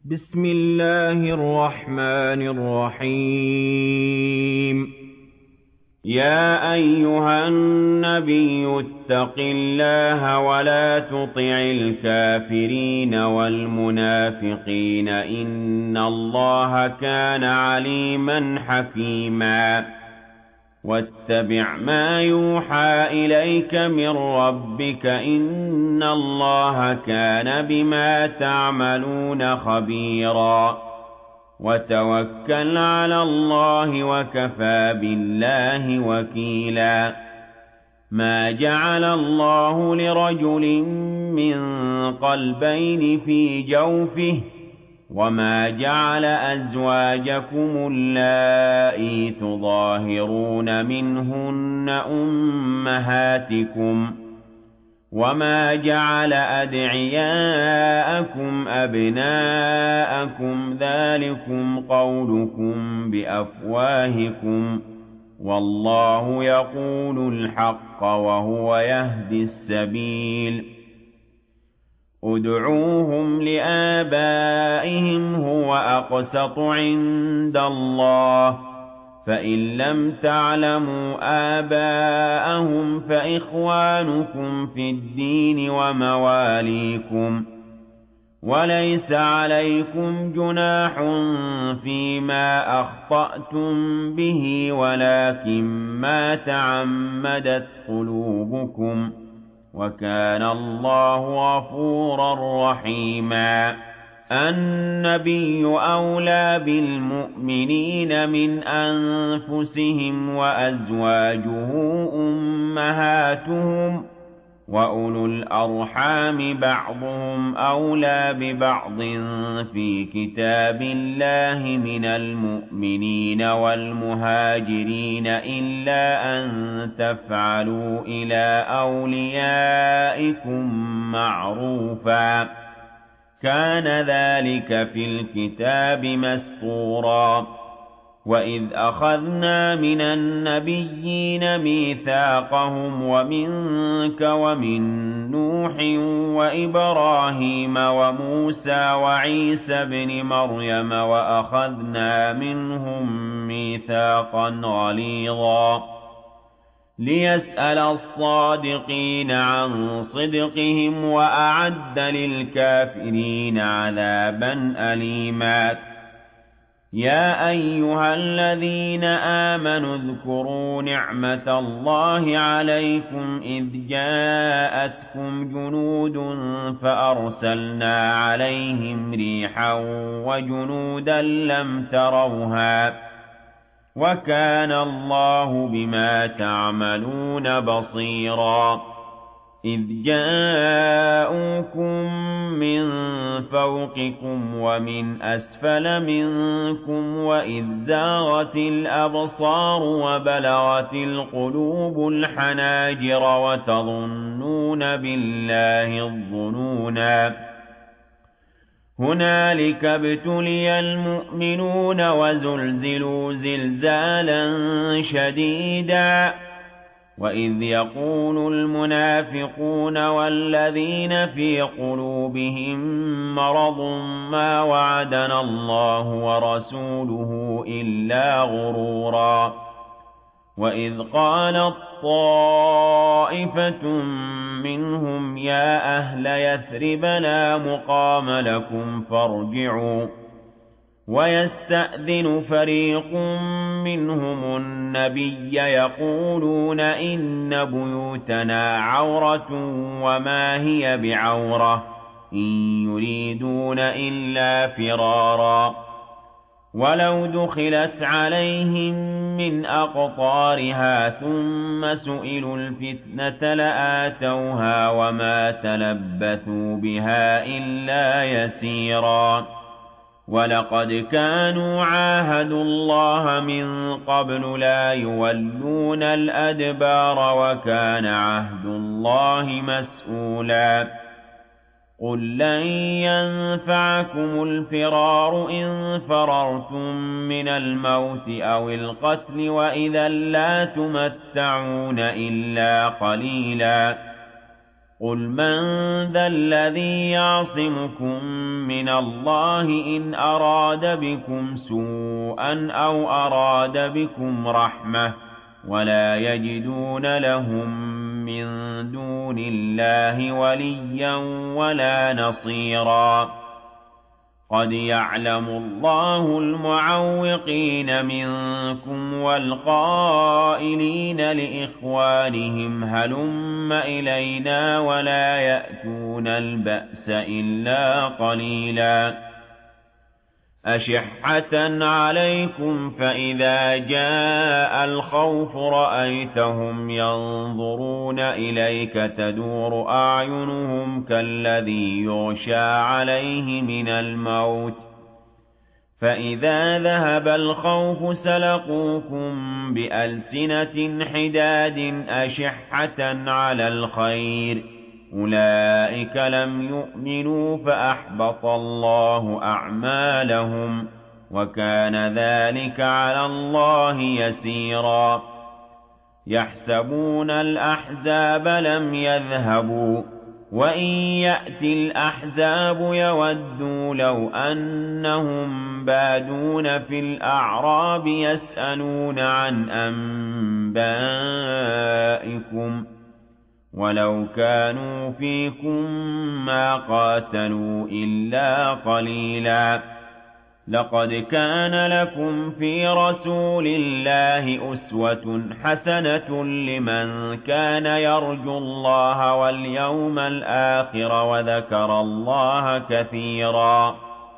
بسم الله الرحمن الرحيم. يا أيها النبي اتق الله ولا تطع الكافرين والمنافقين إن الله كان عليما حكيما. واتبع ما يوحى إليك من ربك إن الله كان بما تعملون خبيرا. وتوكل على الله وكفى بالله وكيلا. ما جعل الله لرجل من قلبين في جوفه وما جعل أزواجكم اللائي تظاهرون منهن أمهاتكم وما جعل أدعياءكم أبناءكم ذلكم قولكم بأفواهكم والله يقول الحق وهو يهدي السبيل. ادعوهم لآبائهم هو أقسط عند الله فإن لم تعلموا آباءهم فإخوانكم في الدين ومواليكم وليس عليكم جناح فيما أخطأتم به ولكن ما تعمدت قلوبكم وكان الله غفورا رحيما. النبي أولى بالمؤمنين من أنفسهم وأزواجه أمهاتهم وأولو الأرحام بعضهم أولى ببعض في كتاب الله من المؤمنين والمهاجرين إلا أن تفعلوا إلى أوليائكم معروفا كان ذلك في الكتاب مسطورا. وإذ أخذنا من النبيين ميثاقهم ومنك ومن نوح وإبراهيم وموسى وعيسى بن مريم وأخذنا منهم ميثاقا غليظا ليسأل الصادقين عن صدقهم وأعد للكافرين عذابا أليما. يا أيها الذين آمنوا اذكروا نعمة الله عليكم إذ جاءتكم جنود فأرسلنا عليهم ريحا وجنودا لم تروها وكان الله بما تعملون بصيرا. إذ جاءوكم من فوقكم ومن أسفل منكم وإذ زاغت الأبصار وبلغت القلوب الحناجر وتظنون بالله الظنونا. هنالك ابتلي المؤمنون وزلزلوا زلزالا شديدا. وإذ يقول المنافقون والذين في قلوبهم مرض ما وعدنا الله ورسوله إلا غرورا. وإذ قالت طائفة منهم يا أهل يثرب لا مقام لكم فارجعوا ويستأذن فريق منهم النبي يقولون إن بيوتنا عورة وما هي بعورة إن يريدون إلا فرارا. ولو دخلت عليهم من أقطارها ثم سئلوا الفتنة لآتوها وما تلبثوا بها إلا يسيرا. ولقد كانوا عاهدوا الله من قبل لا يولون الأدبار وكان عهد الله مسؤولا. قل لن ينفعكم الفرار إن فررتم من الموت أو القتل وإذا لا تمتعون إلا قليلا. قُلْ مَن ذَا الَّذِي يَعْصِمُكُم مِّنَ اللَّهِ إِنْ أَرَادَ بِكُمْ سُوءًا أَوْ أَرَادَ بِكُمْ رَحْمَةً وَلَا يَجِدُونَ لَهُم مِّن دُونِ اللَّهِ وَلِيًّا وَلَا نَصِيرًا قَدْ يَعْلَمُ اللَّهُ الْمُعَوِّقِينَ مِنكُمْ وَالْقَائِلِينَ لِإِخْوَانِهِمْ هَلُمَّ إِلَيْنَا وَلَا يَأْتُونَ الْبَأْسَ إِلَّا قَلِيلًا أَشِحَّةً عَلَيْكُمْ فَإِذَا جَاءَ الْخَوْفُ رَأَيْتَهُمْ يَنظُرُونَ إِلَيْكَ تَدُورُ أَعْيُنُهُمْ كَالَّذِي يُغْشَىٰ عَلَيْهِ مِنَ الْمَوْتِ فَإِذَا ذَهَبَ الْخَوْفُ سَلَقُوكُم بِأَلْسِنَةٍ حِدَادٍ أَشِحَّةً عَلَى الْخَيْرِ أُولَٰئِكَ لَمْ يُؤْمِنُوا فَأَحْبَطَ اللَّهُ أَعْمَالَهُمْ وَكَانَ ذَٰلِكَ عَلَى اللَّهِ يَسِيرًا يَحْسَبُونَ الْأَحْزَابَ لَمْ يَذْهَبُوا وَإِن يَأْتِ الْأَحْزَابُ يَوَدُّوا لَوْ أَنَّهُم بَادُونَ فِي الْأَعْرَابِ يَسْأَلُونَ عَنْ أَنبَائِكُمْ وَلَوْ كَانُوا فِيكُم مَّا قَاتَلُوا إِلَّا قَلِيلًا لَقَدْ كَانَ لَكُمْ فِي رَسُولِ اللَّهِ أُسْوَةٌ حَسَنَةٌ لِّمَن كَانَ يَرْجُو اللَّهَ وَالْيَوْمَ الْآخِرَ وَذَكَرَ اللَّهَ كَثِيرًا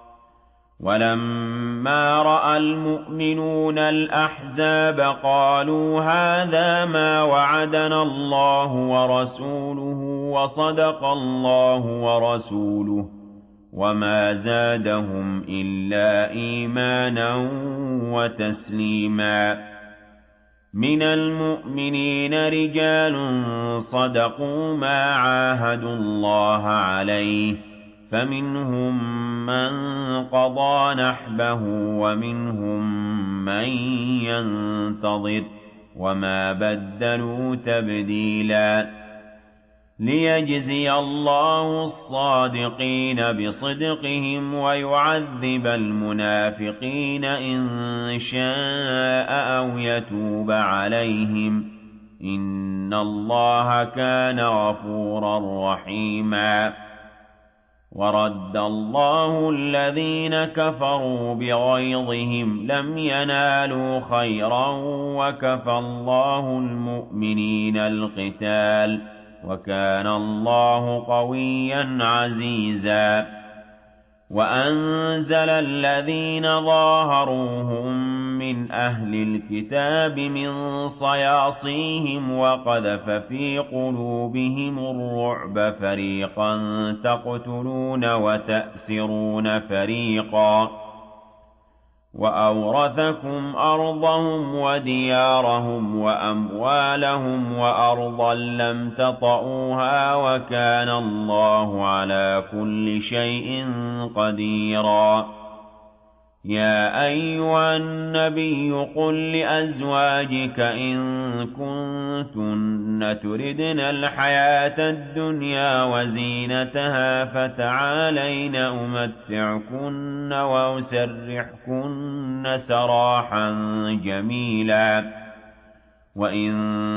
وَلَمَّا رَأَى الْمُؤْمِنُونَ الْأَحْزَابَ قَالُوا هَٰذَا مَا وَعَدَنَا اللَّهُ وَرَسُولُهُ وَصَدَقَ اللَّهُ وَرَسُولُهُ وَمَا زَادَهُمْ إِلَّا إِيمَانًا وَتَسْلِيمًا مِنَ الْمُؤْمِنِينَ رِجَالٌ صَدَقُوا مَا عَاهَدُوا اللَّهَ عَلَيْهِ فَمِنْهُم مَّن قَضَىٰ نَحْبَهُ وَمِنْهُم مَّن يَنتَظِرُ وَمَا بَدَّلُوا تَبْدِيلًا لِيَجْزِيَ اللَّهُ الصَّادِقِينَ بِصِدْقِهِمْ وَيُعَذِّبَ الْمُنَافِقِينَ إِن شَاءَ أَوْ يَتُوبَ عَلَيْهِمْ إِنَّ اللَّهَ كَانَ غَفُورًا رَّحِيمًا وَرَدَّ اللَّهُ الَّذِينَ كَفَرُوا بِغَيْظِهِمْ لَمْ يَنَالُوا خَيْرًا وَكَفَى اللَّهُ الْمُؤْمِنِينَ الْقِتَالَ وَكَانَ اللَّهُ قَوِيًّا عَزِيزًا وَأَنزَلَ الَّذِينَ ظَاهَرُوهُم مِّنْ أَهْلِ الْكِتَابِ مِن صَيَاصِيهِمْ وَقَذَفَ فِي قُلُوبِهِمُ الرُّعْبَ فَرِيقًا تَقْتُلُونَ وَتَأْسِرُونَ فَرِيقًا وَأَوْرَثَكُمْ أَرْضَهُمْ وَدِيَارَهُمْ وَأَمْوَالَهُمْ وَأَرْضًا لَّمْ تَطَئُوهَا وَكَانَ اللَّهُ عَلَىٰ كُلِّ شَيْءٍ قَدِيرًا يَا أَيُّهَا النَّبِيُّ قُل لِّأَزْوَاجِكَ إِن كُنتُنَّ تُرِدْنَ الْحَيَاةَ الدُّنْيَا وَزِينَتَهَا فَتَعَالَيْنَ أُمَتِّعْكُنَّ وَأُسَرِّحْكُنَّ سَرَاحًا جَمِيلًا وَإِن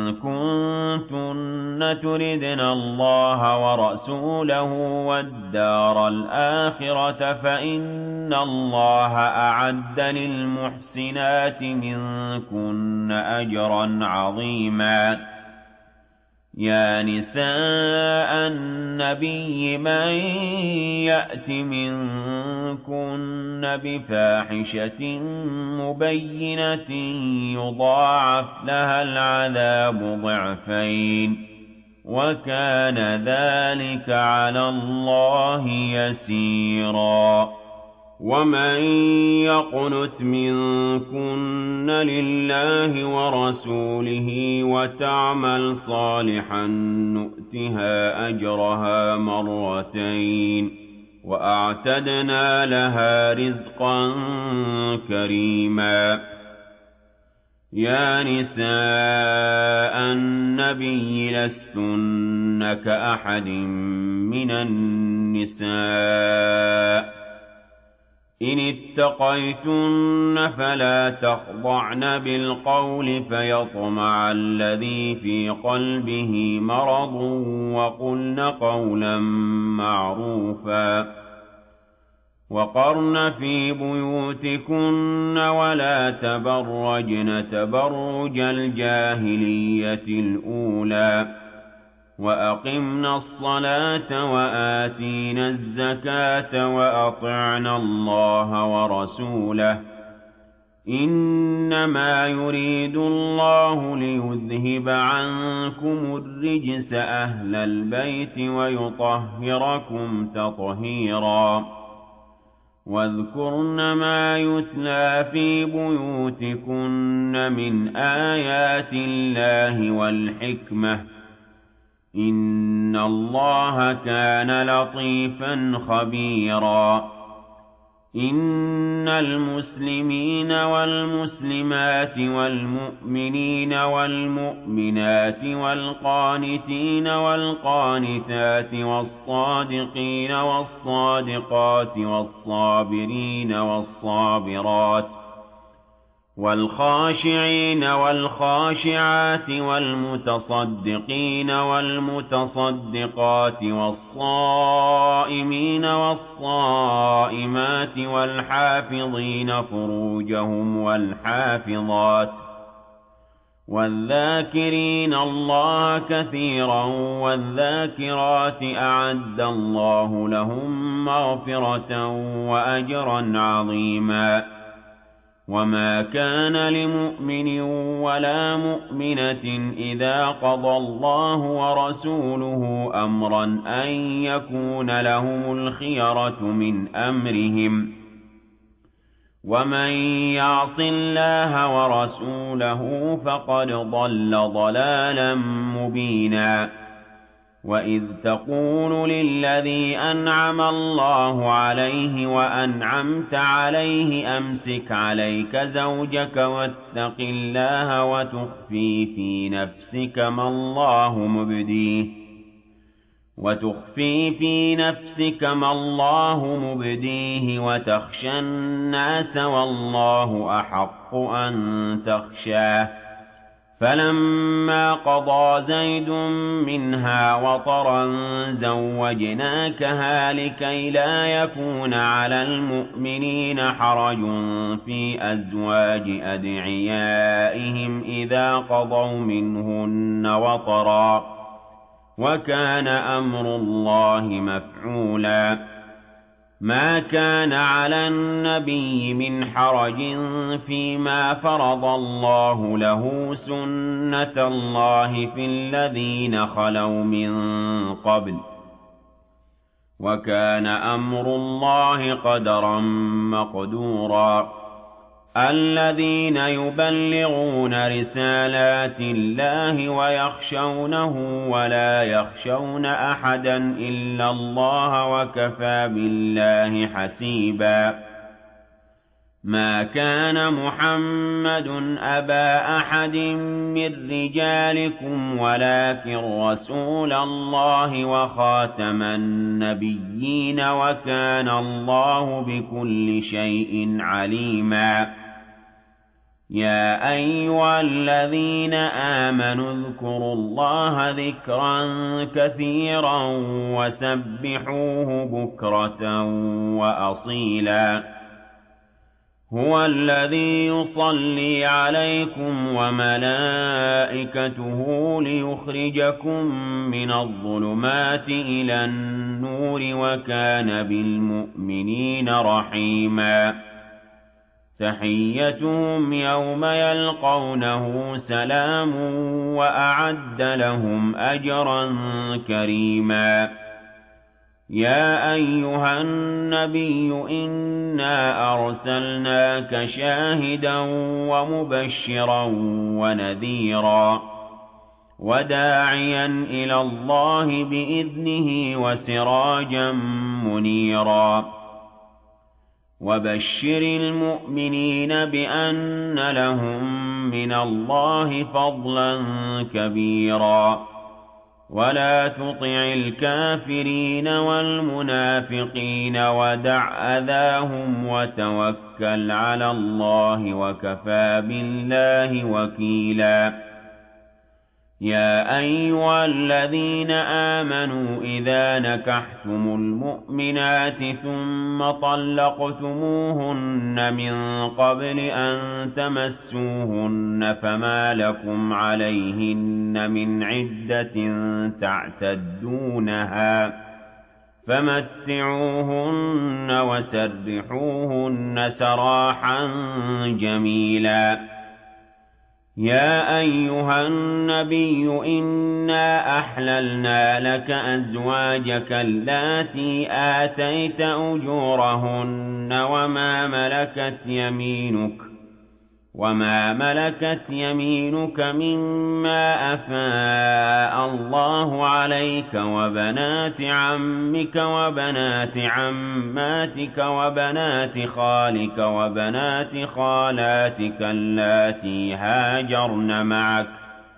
كُنتُنَّ تُرِدْنَ اللَّهَ وَرَسُولَهُ وَالدَّارَ الْآخِرَةَ فَإِنَّ اللَّهَ أَعَدَّ لِلْمُحْسِنَاتِ مِنكُنَّ أَجْرًا عَظِيمًا يَا نِسَاءَ النَّبِيِّ مَن يَأْتِ مِنكُنَّ بِفَاحِشَةٍ مُّبَيِّنَةٍ يُضَاعَفْ لَهَا الْعَذَابُ ضِعْفَيْنِ وَكَانَ ذَلِكَ عَلَى اللَّهِ يَسِيرًا وَمَن يَقْنُتْ مِنكُنَّ لِلَّهِ وَرَسُولِهِ وَتَعْمَلْ صَالِحًا نُّؤْتِهَا أَجْرَهَا مرتين وَأَعْتَدْنَا لَهَا رِزْقًا كَرِيمًا يا نساء النبي لستن كأحد من النساء إن اتقيتن فلا تخضعن بالقول فيطمع الذي في قلبه مرض وقلن قولا معروفا وقرن في بيوتكن ولا تبرجن تبرج الجاهلية الأولى وأقمنا الصلاة وآتينا الزكاة وأطعنا الله ورسوله إنما يريد الله ليذهب عنكم الرجس أهل البيت ويطهركم تطهيرا واذكرن ما يتلى في بيوتكن من آيات الله والحكمة إن الله كان لطيفا خبيرا إن المسلمين والمسلمات والمؤمنين والمؤمنات والقانتين والقانتات والصادقين والصادقات والصابرين والصابرات والخاشعين والخاشعات والمتصدقين والمتصدقات والصائمين والصائمات والحافظين فروجهم والحافظات والذاكرين الله كثيرا والذاكرات أعد الله لهم مغفرة وأجرا عظيما وما كان لمؤمن ولا مؤمنة إذا قضى الله ورسوله أمرا أن يكون لهم الخيرة من أمرهم ومن يعص الله ورسوله فقد ضل ضلالا مبينا وإذ تقول للذي أنعم الله عليه وأنعمت عليه أمسك عليك زوجك واتق الله وتخفي في نفسك ما الله مبديه وتخشى الناس والله أحق أن تخشاه فلما قضى زيد منها وطرا زوجناكها لكي لا يكون على المؤمنين حرج في أزواج أدعيائهم إذا قضوا منهن وطرا وكان أمر الله مفعولا ما كان على النبي من حرج فيما فرض الله له سنة الله في الذين خلوا من قبل وكان أمر الله قدرا مقدورا الذين يبلغون رسالات الله ويخشونه ولا يخشون أحدا إلا الله وكفى بالله حسيبا ما كان محمد أبا أحد من رجالكم ولكن رسول الله وخاتم النبيين وكان الله بكل شيء عليما يا أيها الذين آمنوا اذكروا الله ذكرا كثيرا وسبحوه بكرة وأصيلا هو الذي يصلي عليكم وملائكته ليخرجكم من الظلمات إلى النور وكان بالمؤمنين رحيما تحيتهم يوم يلقونه سلام وأعد لهم أجرا كريما يا أيها النبي إنا أرسلناك شاهدا ومبشرا ونذيرا وداعيا إلى الله بإذنه وسراجا منيرا وبشر المؤمنين بأن لهم مِّنَ اللَّهِ فَضْلًا كَبِيرًا وَلَا تُطِعِ الْكَافِرِينَ وَالْمُنَافِقِينَ وَدَعْ أَذَاهُمْ وَتَوَكَّلْ عَلَى اللَّهِ وَكَفَىٰ بِاللَّهِ وَكِيلًا يَا أَيُّهَا الَّذِينَ آمَنُوا إِذَا نَكَحْتُمُ الْمُؤْمِنَاتِ ثُمَّ طَلَّقْتُمُوهُنَّ مِن قَبْلِ أَن تَمَسُّوهُنَّ فَمَا لَكُمْ عَلَيْهِنَّ مِنْ عِدَّةٍ تَعْتَدُّونَهَا فَمَتِّعُوهُنَّ وَسَرِّحُوهُنَّ سَرَاحًا جَمِيلًا يَا أَيُّهَا النَّبِيُّ إِنَّا أَحْلَلْنَا لَكَ أَزْوَاجَكَ اللَّاتِي آتَيْتَ أُجُورَهُنَّ وَمَا مَلَكَتْ يَمِينُكَ مِمَّا أَفَاءَ اللَّهُ عَلَيْكَ وَبَنَاتِ عَمِّكَ وَبَنَاتِ عَمَّاتِكَ وَبَنَاتِ خَالِكَ وَبَنَاتِ خَالَاتِكَ اللَّاتِي هَاجَرْنَ مَعَكَ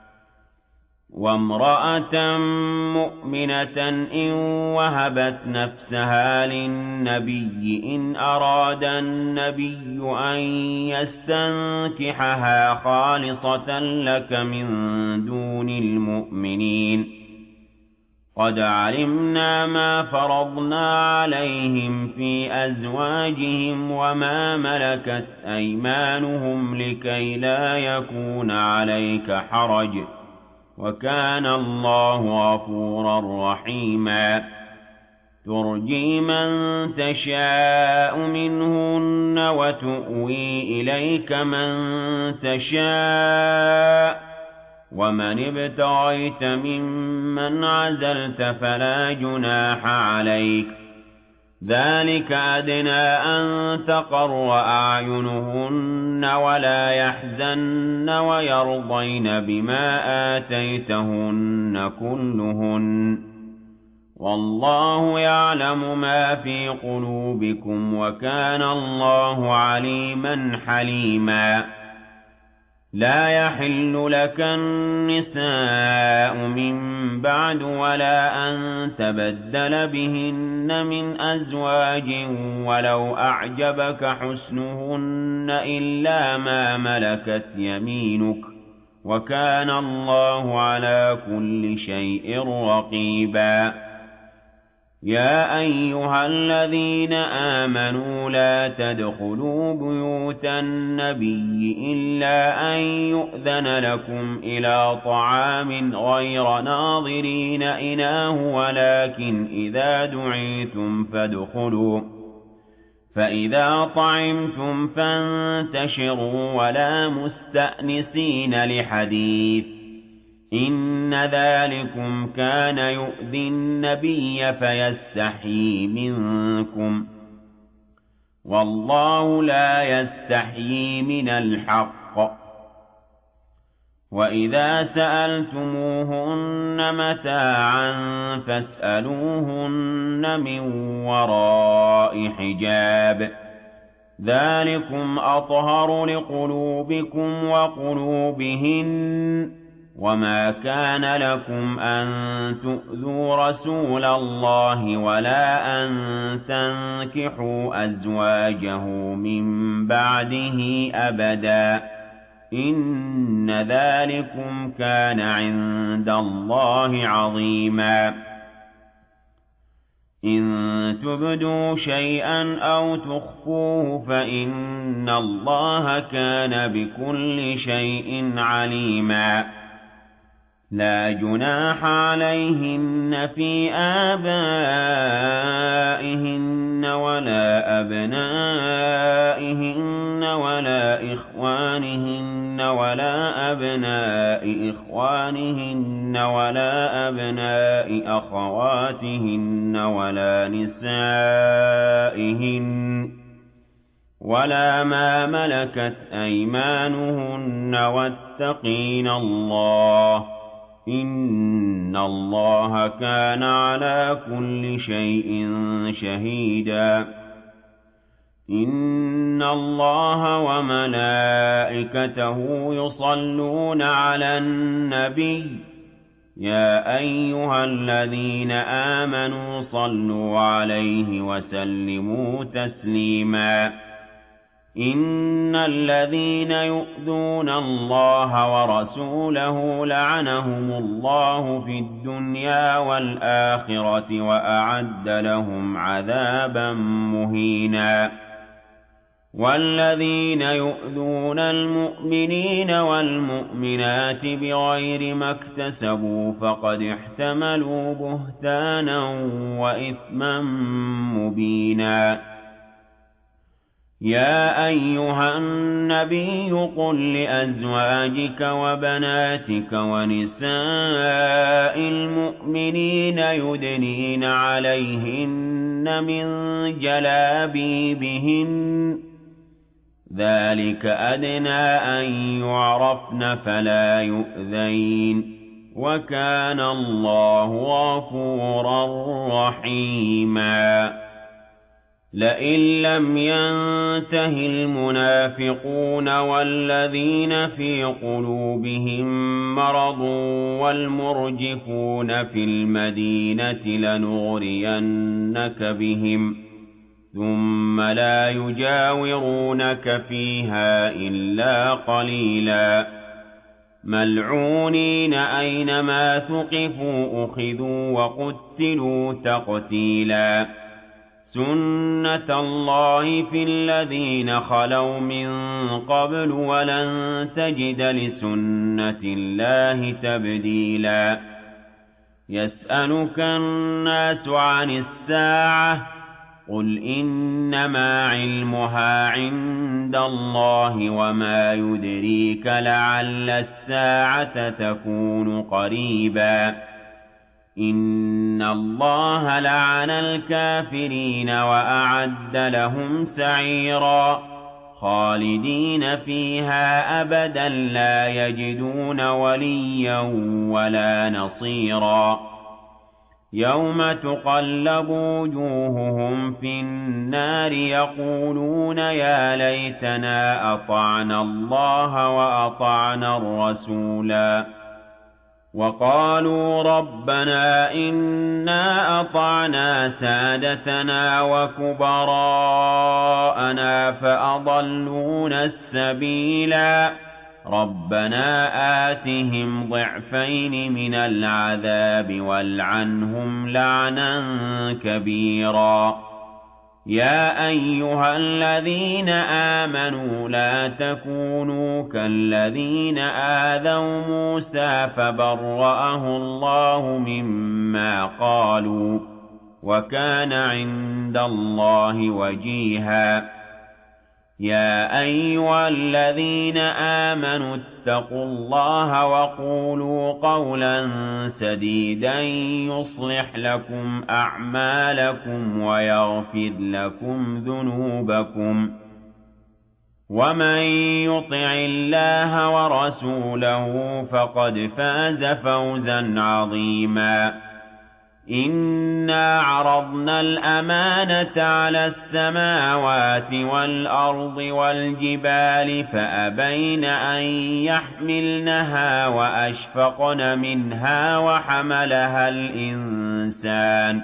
وَامْرَأَةً مُّؤْمِنَةً إِن وَهَبَتْ نَفْسَهَا لِلنَّبِيِّ إِنْ أَرَادَ النَّبِيُّ أَن يَسْتَنكِحَهَا خَالِصَةً لَّكَ مِن دُونِ الْمُؤْمِنِينَ قَدْ عَلِمْنَا مَا فَرَضْنَا عَلَيْهِمْ فِي أَزْوَاجِهِمْ وَمَا مَلَكَتْ أَيْمَانُهُمْ لِكَيْلَا يَكُونَ عَلَيْكَ حَرَجٌ ۗ وَكَانَ اللَّهُ غَفُورًا رَّحِيمًا تُرْجِي مَن تَشَاءُ مِنْهُنَّ وَتُؤْوِي إِلَيْكَ مَن تَشَاءُ ۖ وَمَنِ ابْتَغَيْتَ مِمَّنْ عَزَلْتَ فَلَا جُنَاحَ عَلَيْكَ ۚ ذَٰلِكَ أَدْنَىٰ أَن تَقَرَّ أَعْيُنُهُنَّ وَلَا يَحْزَنَّ وَيَرْضَيْنَ بِمَا آتَيْتَهُنَّ كُلُّهُنَّ ۚ وَاللَّهُ يَعْلَمُ مَا فِي قُلُوبِكُمْ ۚ وَكَانَ اللَّهُ عَلِيمًا حَلِيمًا لَا يَحِلُّ لَكَ النِّسَاءُ مِن بَعْدُ وَلَا أَن تَبَدَّلَ بِهِنَّ مِنْ أَزْوَاجٍ وَلَوْ أَعْجَبَكَ حُسْنُهُنَّ إِلَّا مَا مَلَكَتْ يَمِينُكَ ۗ وَكَانَ اللَّهُ عَلَىٰ كُلِّ شَيْءٍ رَّقِيبًا يَا أَيُّهَا الَّذِينَ آمَنُوا لَا تَدْخُلُوا بُيُوتَ النَّبِيِّ إِلَّا أَن يُؤْذَنَ لَكُمْ إِلَىٰ طَعَامٍ غَيْرَ نَاظِرِينَ إِنَاهُ وَلَٰكِنْ إِذَا دُعِيتُمْ فَادْخُلُوا ۖ فَإِذَا طَعِمْتُمْ فَانتَشِرُوا وَلَا مُسْتَأْنِسِينَ لِحَدِيثٍ ۚ إِنَّ ذَٰلِكُمْ كَانَ يُؤْذِي النَّبِيَّ فَيَسْتَحْيِي مِنكُمْ ۖ وَاللَّهُ لَا يَسْتَحْيِي مِنَ الْحَقِّ ۚ وَإِذَا سَأَلْتُمُوهُنَّ مَتَاعًا فَاسْأَلُوهُنَّ مِن وَرَاءِ حِجَابٍ ۚ ذَٰلِكُمْ أَطْهَرُ لِقُلُوبِكُمْ وَقُلُوبِهِنَّ ۚ وَمَا كَانَ لَكُمْ أَن تُؤْذُوا رَسُولَ اللَّهِ وَلَا أَن تَنكِحُوا أَزْوَاجَهُ مِن بَعْدِهِ أَبَدًا ۚ إِنَّ ذَٰلِكُمْ كَانَ عِندَ اللَّهِ عَظِيمًا إِن تُبْدُوا شَيْئًا أَوْ تُخْفُوهُ فَإِنَّ اللَّهَ كَانَ بِكُلِّ شَيْءٍ عَلِيمًا لَا جُنَاحَ عَلَيْهِنَّ فِي آبَائِهِنَّ وَلَا أَبْنَائِهِنَّ وَلَا إِخْوَانِهِنَّ وَلَا أَبْنَاءِ إِخْوَانِهِنَّ وَلَا أَبْنَاءِ أَخَوَاتِهِنَّ وَلَا نِسَائِهِنَّ وَلَا مَا مَلَكَتْ أَيْمَانُهُنَّ ۖ وَاتَّقِينَ اللَّهَ ۚ إِنَّ اللَّهَ كَانَ عَلَىٰ كُلِّ شَيْءٍ شَهِيدًا إِنَّ إِنَّ اللَّهَ وَمَلَائِكَتَهُ يُصَلُّونَ عَلَى النَّبِيِّ يَا أَيُّهَا الَّذِينَ آمَنُوا صَلُّوا عَلَيْهِ وَسَلِّمُوا تَسْلِيمًا إِنَّ الَّذِينَ يُؤْذُونَ اللَّهَ وَرَسُولَهُ لَعَنَهُمُ اللَّهُ في الدُّنْيَا وَالْآخِرَةِ وَأَعَدَّ لَهُمْ عَذَابًا مُهِينًا وَالَّذِينَ يُؤْذُونَ الْمُؤْمِنِينَ وَالْمُؤْمِنَاتِ بِغَيْرِ مَا اكْتَسَبُوا فَقَدِ احْتَمَلُوا بُهْتَانًا وَإِثْمًا مُّبِينًا يَا أَيُّهَا النَّبِيُّ قُل لِّأَزْوَاجِكَ وَبَنَاتِكَ وَنِسَاءِ الْمُؤْمِنِينَ يُدْنِينَ عَلَيْهِنَّ مِن جَلَابِيبِهِنَّ ذَلِكَ أَدْنَىٰ أَن يُعْرَفْنَ فَلَا يُؤْذَيْنَ وَكَانَ اللَّهُ غَفُورًا رَّحِيمًا لئن لم ينته المنافقون والذين في قلوبهم مرض والمرجفون في المدينة لنغرينك بهم ثم لا يجاورونك فيها إلا قليلا ملعونين أينما ثقفوا أخذوا وقتلوا تقتيلا سُنَّةَ اللَّهِ فِي الَّذِينَ خَلَوْا مِن قَبْلُ وَلَن تَجِدَ لِسُنَّةِ اللَّهِ تَبْدِيلًا يَسْأَلُكَ النَّاسُ عَنِ السَّاعَةِ قُلْ إِنَّمَا عِلْمُهَا عِندَ اللَّهِ وَمَا يُدْرِيكَ لَعَلَّ السَّاعَةَ تَكُونُ قَرِيبًا إِنَّ اللَّهَ لَعَنَ الْكَافِرِينَ وَأَعَدَّ لَهُمْ سَعِيرًا خَالِدِينَ فِيهَا أَبَدًا لَّا يَجِدُونَ وَلِيًّا وَلَا نَصِيرًا يَوْمَ تُقَلَّبُ وُجُوهُهُمْ فِي النَّارِ يَقُولُونَ يَا لَيْتَنَا أَطَعْنَا اللَّهَ وَأَطَعْنَا الرَّسُولَا وَقَالُوا رَبَّنَا إِنَّا أَطَعْنَا سَادَتَنَا وَكُبَرَاءَنَا فَأَضَلُّونَا السَّبِيلَا رَبَّنَا آتِهِمْ ضِعْفَيْنِ مِنَ الْعَذَابِ وَالْعَنْهُمْ لَعْنًا كَبِيرًا يَا أَيُّهَا الَّذِينَ آمَنُوا لَا تَكُونُوا كَالَّذِينَ آذَوْا مُوسَىٰ فَبَرَّأَهُ اللَّهُ مِمَّا قَالُوا وَكَانَ عِندَ اللَّهِ وَجِيهًا يَا أَيُّهَا الَّذِينَ آمَنُوا اتَّقُوا اللَّهَ وَقُولُوا قَوْلًا سَدِيدًا يُصْلِحْ لَكُمْ أَعْمَالَكُمْ وَيَغْفِرْ لَكُمْ ذُنُوبَكُمْ وَمَن يُطِعِ اللَّهَ وَرَسُولَهُ فَقَدْ فَازَ فَوْزًا عَظِيمًا إِنَّا عَرَضْنَا الْأَمَانَةَ عَلَى السَّمَاوَاتِ وَالْأَرْضِ وَالْجِبَالِ فَأَبَيْنَ أَن يَحْمِلْنَهَا وَأَشْفَقْنَ مِنْهَا وَحَمَلَهَا الْإِنسَانُ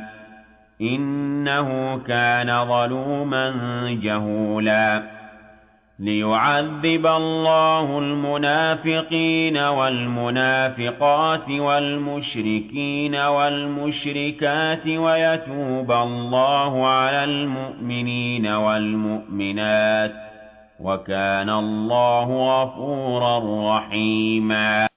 إِنَّهُ كَانَ ظَلُومًا جَهُولًا لِيُعَذِّبَ اللَّهُ الْمُنَافِقِينَ وَالْمُنَافِقَاتِ وَالْمُشْرِكِينَ وَالْمُشْرِكَاتِ وَيَتُوبَ اللَّهُ عَلَى الْمُؤْمِنِينَ وَالْمُؤْمِنَاتِ وَكَانَ اللَّهُ غَفُورًا رَّحِيمًا